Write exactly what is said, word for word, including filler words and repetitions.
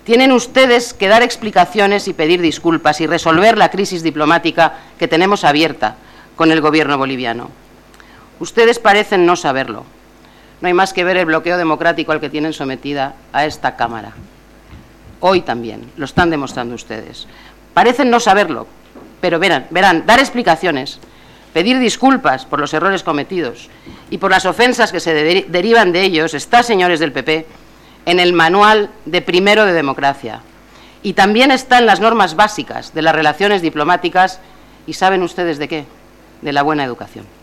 Tienen ustedes que dar explicaciones y pedir disculpas y resolver la crisis diplomática que tenemos abierta con el gobierno boliviano. Ustedes parecen no saberlo. No hay más que ver el bloqueo democrático al que tienen sometida a esta Cámara. Hoy también lo están demostrando ustedes. Parecen no saberlo, pero verán, verán, dar explicaciones, pedir disculpas por los errores cometidos y por las ofensas que se de derivan de ellos está, señores del P P, en el manual de primero de democracia. Y también está en las normas básicas de las relaciones diplomáticas y ¿saben ustedes de qué? De la buena educación.